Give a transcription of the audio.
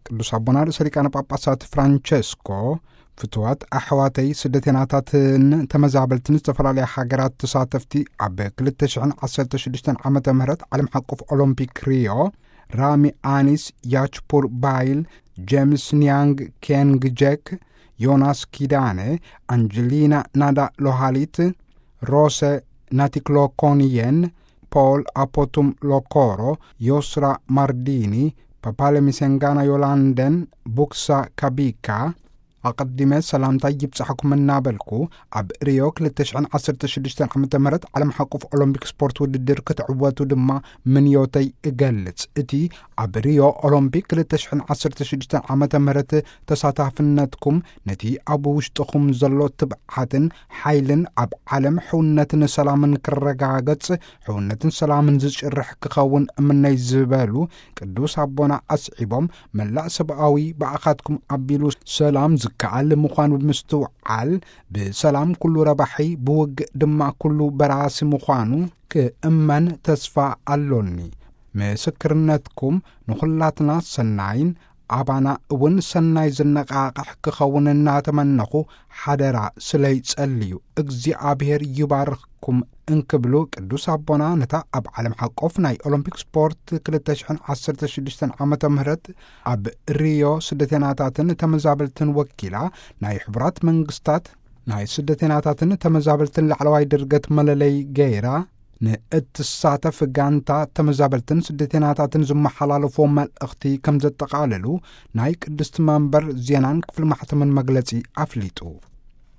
ቅዱስ አቡነ ርእሰ ሊቃነ ጳጳሳት ፍራንቼስኮ ፍትዋት አሕዋተይ ስደተኛታትን ተመዛበልትን ዝተፈላለዩ ሃገራት ተሳተፍቲ ኣብ 2016 ዓመተ ምህረት ዓለም አቀፍ ኦሎምፒክ ሪዮ ራሚ አኒስ ያችፑር ባይል ጄምስ ኒያንግ ኬንግጄክ ዮናስ ኪዳኔ አንጀሊና ናዳ ሎሃሊት ሮሴ ናቲክሎኮኒየን ፖል አፖቱም ሎኮሮ ዮስራ ማርዲኒ ፓፓለ ሚሴንጋና ዮላንደን ቡክሳ ካቢካ አቀድመ ሰላምታ ይብጽሐኩም እናበልኩ ኣብ ሪዮ 2016 ዓመተ ምህረት ዓለም አቀፍ ኦሎምፒክ ስፖርት ውድድር ክትዕወቱ ድማ ምንዮተይ እገልጽ እቲ ኣብ ሪዮ ኦሎምፒክ 2016 ዓመተ ምህረት ተሳታፍነትኩም ነቲ ኣብ ውሽጥኩም ዘሎ ትብዓትን ሓይልን ኣብ ዓለም ሕውነትን ሰላምን ክረጋገጽ ሕውነትን ሰላምን ዝጭርሕ ክኸውን እምነይ ዝበሉ ቅዱስ አቦና አስዒቦም መላእ ሰብአዊ ባኣኻትኩም ኣቢሉ ሰላም ከዓል ምዃኑ ብምስትውዓል ብሰላም ኩሉ ረባሒ ብውግእ ድማ ኩሉ በራሲ ምዃኑ ክእመን ተስፋ ኣሎኒ ምስክርነትኩም ንኹላትና ሰናይን ኣባና እውን ሰናይ ዝነቃቅሕ ክኸውን እናተመነኹ ሓደራ ስለይ ጸልዩ እግዚአብሔር ይባርኽኩም እንክብሉ ቅዱስ አቦና ነታ ኣብ ዓለም አቀፍ ናይ ኦሎምፒክ ስፖርት 2016 ዓመተ ምህረት ኣብ ሪዮ ስደተኛታትን ተመዛበልትን ወኪላ ናይ ሕቡራት መንግስታት ናይ ስደተኛታትን ተመዛበልትን ላዕለዋይ ድርገት መለለይ ገይራ ንእትሳተፍ ጋንታ ተመዛበልትን ስደተኛታትን ዝመሓላለፎ መልእኽቲ ከም ዘጠቃለሉ ናይ ቅድስት መንበር ዜናን ክፍል ማሕተምን መግለጺ ኣፍሊጡ